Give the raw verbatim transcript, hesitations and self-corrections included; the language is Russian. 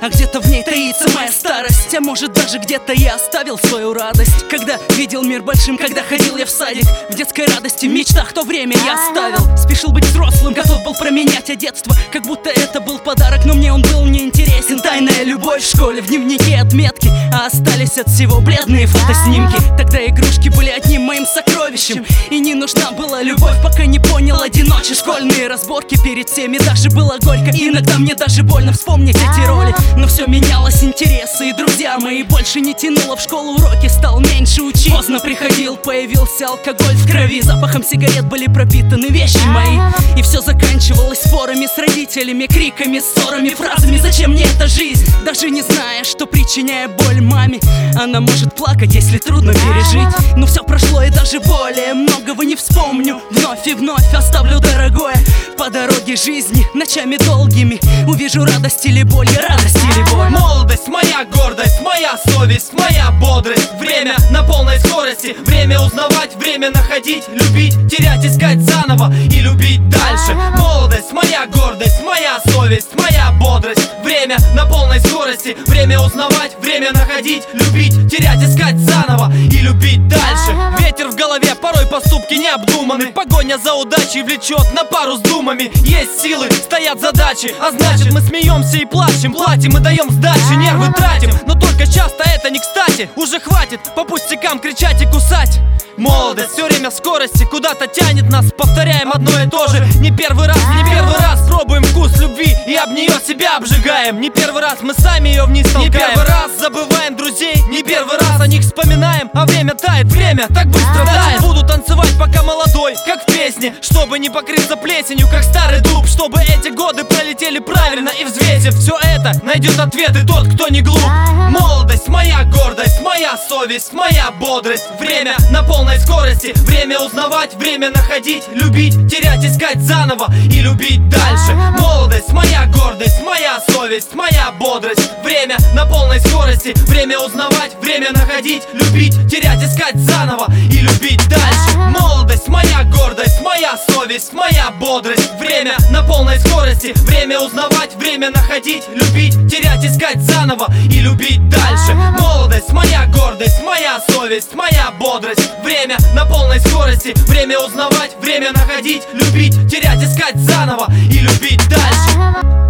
а где-то в ней таится моя старость. А может даже где-то я оставил свою радость, когда видел мир большим, когда ходил я в садик. В детской радости, в мечтах то время я оставил. Спешил быть взрослым, готов был променять а детство, как будто это был подарок, но мне он был неинтересен. Тайная любовь в школе, в дневнике отметки, а остались от всего бледные фотоснимки. Тогда игрушки были одним моим сокровищем, и не нужна была любовь, пока не понял одиноче. Школьные разборки перед всеми, даже было горько. Иногда мне даже больно вспомнить эти роли. Но все менялось, интересы и друзья мои больше не тянуло в школу, уроки стал меньше учить. Поздно приходил, появился алкоголь в крови, запахом сигарет были пропитаны вещи мои. И все заканчивалось спорами с родителями, криками, ссорами, фразами: зачем мне эта жизнь? Даже не зная, что причиняя боль маме, она может плакать, если трудно пережить. Но все прошло и даже более многого не вспомню. Вновь и вновь оставлю дорогое по дороге жизни, ночами долгими увижу радость или боль, радость или боль. Молодость моя гордость, моя совесть, моя бодрость. Время на полной скорости, время узнавать, время находить, любить, терять, искать заново и любить дальше. Молодость моя гордость, моя совесть, моя бодрость. Время на полной скорости, время узнавать, время находить, любить, терять, искать заново и любить дальше. Ветер в голове, порой поступки необдуманы, погоня за удачей влечет на пару с думами. Есть силы, стоят задачи, а значит мы смеемся и плачем, платим и даем сдачи, нервы тратим, но только часто это не кстати. Уже хватит по пустякам кричать и кусать. Молодость все время в скорости куда-то тянет нас, повторяем одно и то же. Не первый раз, не первый раз пробуем вкус любви и об нее себя обжигаем. Не первый раз мы сами ее вниз толкаем. Не первый раз забываем друзей, не первый раз о них вспоминаем. А время тает, время так быстро тает. Буду танцевать пока молодой, как в песне, чтобы не покрыться плесенью, как старый дуб, чтобы эти годы пролетели правильно и взвесив все это, найдет ответы тот, кто не глуп. Молодость моя гордость, моя совесть, моя бодрость. Время на полной скорости, время узнавать, время находить, любить, терять, искать заново и любить дальше. Молодость моя гордость, моя совесть, моя бодрость. Время на полной скорости, время узнавать, время находить, любить, терять, искать заново и любить дальше. Молодость моя гордость, моя совесть, моя бодрость. Время на полной скорости, время узнавать, время находить, любить, терять, искать заново и любить дальше. Молодость моя гордость, моя совесть, моя бодрость. Время на полной скорости, время узнавать, время находить, любить, терять, искать заново и любить дальше.